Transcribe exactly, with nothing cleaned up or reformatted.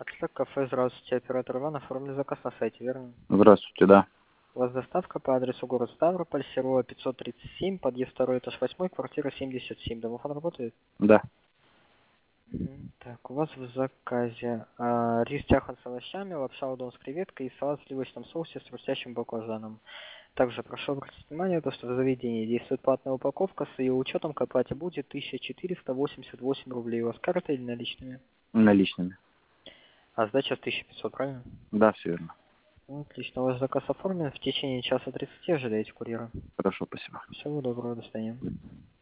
Архитектор кафе, здравствуйте, оператор Иван, оформили заказ на сайте, верно? Здравствуйте, да. У вас доставка по адресу город Ставрополь, Серова пятьсот тридцать семь, подъезд второй, этаж восьмой, квартира семьдесят семь. Домофон работает? Да. Мгм. Так, у вас в заказе а, рис чахан с овощами, лапша удон с креветкой и салат в сливочном соусе с хрустящим баклажаном. Также прошу обратить внимание, то, что в заведении действует платная упаковка, с ее учетом к оплате будет тысяча четыреста восемьдесят восемь рублей. У вас карта или наличными? Наличными. А сдача тысяча пятьсот, правильно? Да, все верно. Ну, отлично, ваш заказ оформлен. В течение часа тридцати ожидайте курьера. Хорошо, спасибо. Всего доброго, до свидания.